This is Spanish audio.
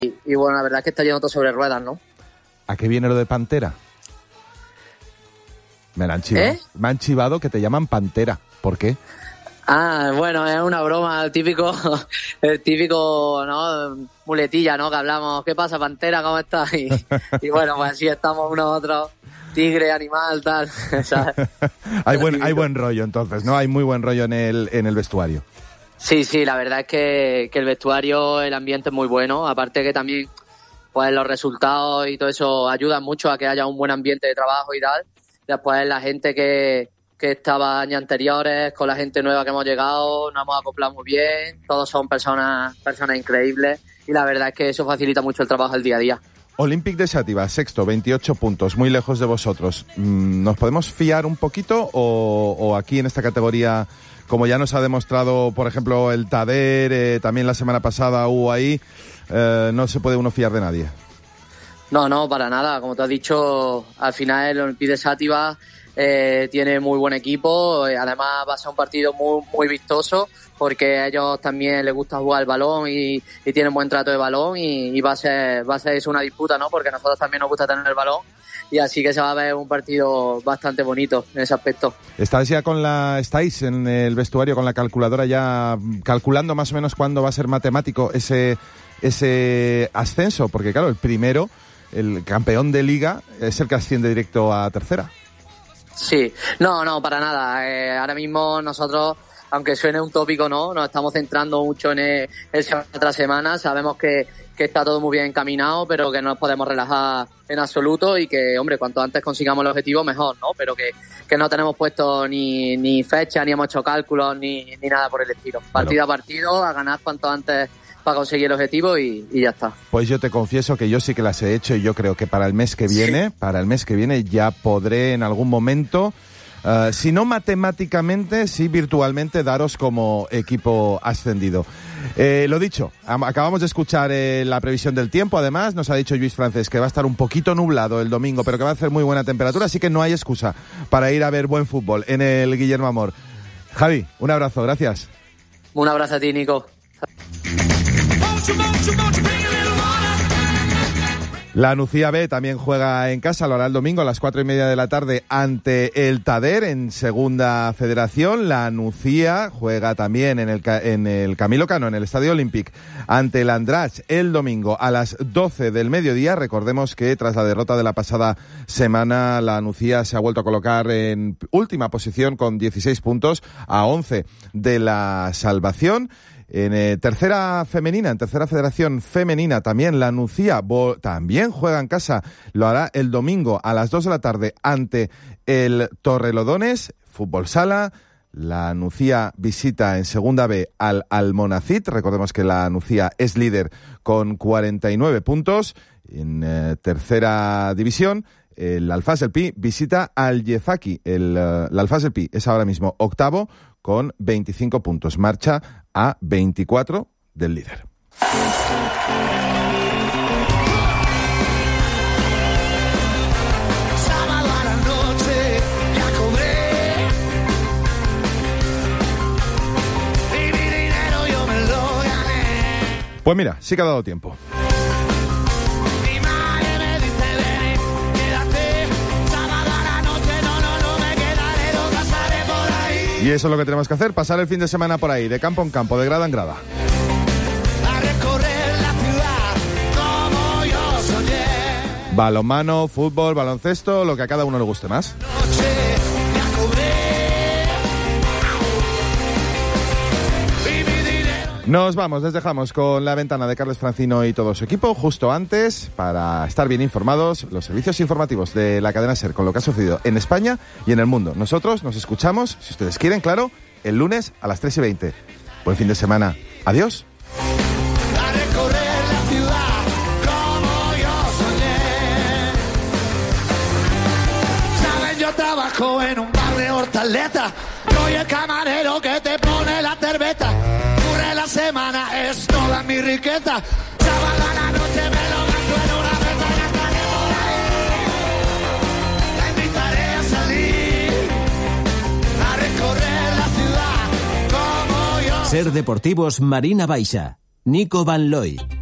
y bueno, la verdad es que está yendo todo sobre ruedas, ¿no? ¿A qué viene lo de Pantera? Me han chivado que te llaman Pantera. ¿Por qué? Bueno, es una broma, el típico, ¿no? Muletilla, ¿no? Que hablamos, ¿qué pasa, Pantera? ¿Cómo estás? Y bueno, pues así estamos unos otros, tigre, animal, tal. Hay buen rollo entonces, ¿no? Hay muy buen rollo en el vestuario. Sí, la verdad es que el vestuario, el ambiente es muy bueno, aparte que también pues los resultados y todo eso ayudan mucho a que haya un buen ambiente de trabajo y tal. Después la gente que estaba años anteriores, con la gente nueva que hemos llegado, nos hemos acoplado muy bien, todos son personas increíbles y la verdad es que eso facilita mucho el trabajo del día a día. Olympique de Xàtiva, sexto, 28 puntos, muy lejos de vosotros. ¿Nos podemos fiar un poquito o aquí en esta categoría, como ya nos ha demostrado, por ejemplo, el Tader, también la semana pasada hubo ahí, no se puede uno fiar de nadie? No, para nada. Como te has dicho, al final el Olympique de Xàtiva tiene muy buen equipo, además va a ser un partido muy, muy vistoso porque a ellos también les gusta jugar el balón y tienen buen trato de balón y va a ser eso una disputa, ¿no? Porque a nosotros también nos gusta tener el balón y así que se va a ver un partido bastante bonito en ese aspecto. ¿Estáis en el vestuario con la calculadora ya calculando más o menos cuándo va a ser matemático ese ascenso? Porque claro, el primero, el campeón de liga, es el que asciende directo a tercera. Sí, no, para nada. Ahora mismo nosotros, aunque suene un tópico, no, nos estamos centrando mucho en el semana tras semana. Sabemos que está todo muy bien encaminado, pero que no nos podemos relajar en absoluto y que, hombre, cuanto antes consigamos el objetivo, mejor, ¿no? Pero que no tenemos puesto ni fecha, ni hemos hecho cálculos, ni nada por el estilo. Partido a partido, a ganar cuanto antes para conseguir el objetivo y ya está. Pues yo te confieso que yo sí que las he hecho y yo creo que para el mes que viene ya podré en algún momento, si no matemáticamente, sí virtualmente daros como equipo ascendido. Lo dicho, acabamos de escuchar la previsión del tiempo, además nos ha dicho Lluís Francés que va a estar un poquito nublado el domingo, pero que va a hacer muy buena temperatura, así que no hay excusa para ir a ver buen fútbol en el Guillermo Amor. Javi, un abrazo, gracias. Un abrazo a ti, Nico. La Nucía B también juega en casa, lo hará el domingo a las 4:30 de la tarde ante el Tader en Segunda Federación. La Nucía juega también en el Camilo Cano, en el Estadio Olímpic, ante el Andratx el domingo a las 12 del mediodía. Recordemos que tras la derrota de la pasada semana, la Nucía se ha vuelto a colocar en última posición con 16 puntos a 11 de la salvación. En tercera federación femenina, también la Nucía también juega en casa, lo hará el domingo a las 2 de la tarde ante el Torrelodones, fútbol sala. La Nucía visita en Segunda B al Almonacid, recordemos que la Nucía es líder con 49 puntos. En tercera división, el Alfás del Pi visita al Yezaki, el Alfás del Pi es ahora mismo octavo con 25 puntos, marcha a 24 del líder. Pues mira, sí que ha dado tiempo. Y eso es lo que tenemos que hacer, pasar el fin de semana por ahí, de campo en campo, de grada en grada. Balonmano, fútbol, baloncesto, lo que a cada uno le guste más. Nos vamos, les dejamos con La Ventana de Carles Francino y todo su equipo. Justo antes, para estar bien informados, los servicios informativos de la cadena SER con lo que ha sucedido en España y en el mundo. Nosotros nos escuchamos, si ustedes quieren, claro, el lunes a las 3:20. Buen fin de semana. Adiós. A recorrer la ciudad como yo soñé. Saben, yo trabajo en un bar de Hortaleza. Soy el camarero que te pone la cerveza. La semana es toda mi riqueza. Sábado a la noche me lo gasto en una mesa y estaré por ahí. La invitaré a salir, a recorrer la ciudad como yo. SER Deportivos Marina Baixa, Nico Van Looy.